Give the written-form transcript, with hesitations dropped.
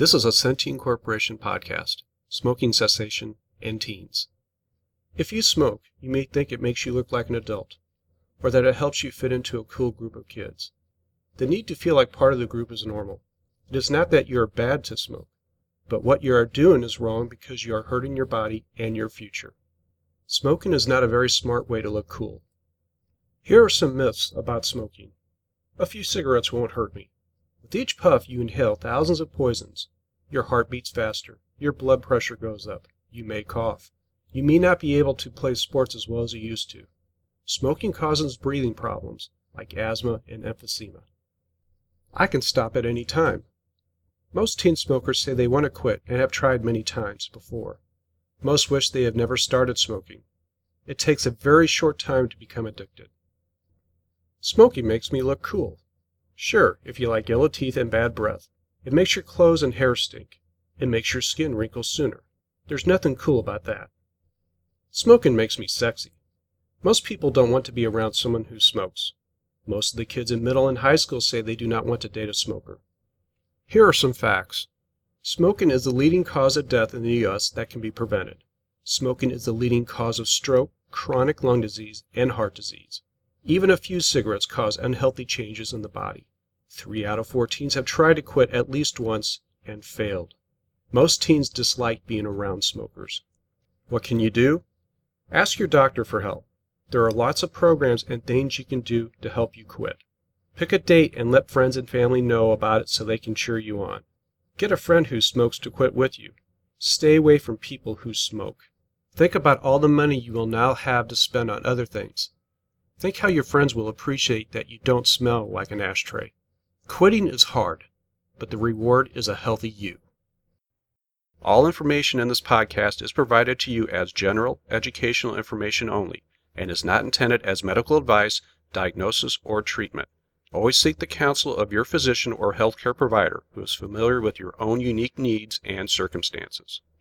This is a Centene Corporation podcast, Smoking Cessation and Teens. If you smoke, you may think it makes you look like an adult, or that it helps you fit into a cool group of kids. The need to feel like part of the group is normal. It is not that you are bad to smoke, but what you are doing is wrong because you are hurting your body and your future. Smoking is not a very smart way to look cool. Here are some myths about smoking. A few cigarettes won't hurt me. With each puff, you inhale thousands of poisons. Your heart beats faster. Your blood pressure goes up. You may cough. You may not be able to play sports as well as you used to. Smoking causes breathing problems, like asthma and emphysema. I can stop at any time. Most teen smokers say they want to quit and have tried many times before. Most wish they have never started smoking. It takes a very short time to become addicted. Smoking makes me look cool. Sure, if you like yellow teeth and bad breath. It makes your clothes and hair stink. It makes your skin wrinkle sooner. There's nothing cool about that. Smoking makes me sexy. Most people don't want to be around someone who smokes. Most of the kids in middle and high school say they do not want to date a smoker. Here are some facts. Smoking is the leading cause of death in the U.S. that can be prevented. Smoking is the leading cause of stroke, chronic lung disease, and heart disease. Even a few cigarettes cause unhealthy changes in the body. 3 out of 4 teens have tried to quit at least once and failed. Most teens dislike being around smokers. What can you do? Ask your doctor for help. There are lots of programs and things you can do to help you quit. Pick a date and let friends and family know about it so they can cheer you on. Get a friend who smokes to quit with you. Stay away from people who smoke. Think about all the money you will now have to spend on other things. Think how your friends will appreciate that you don't smell like an ashtray. Quitting is hard, but the reward is a healthy you. All information in this podcast is provided to you as general educational information only and is not intended as medical advice, diagnosis, or treatment. Always seek the counsel of your physician or healthcare provider who is familiar with your own unique needs and circumstances.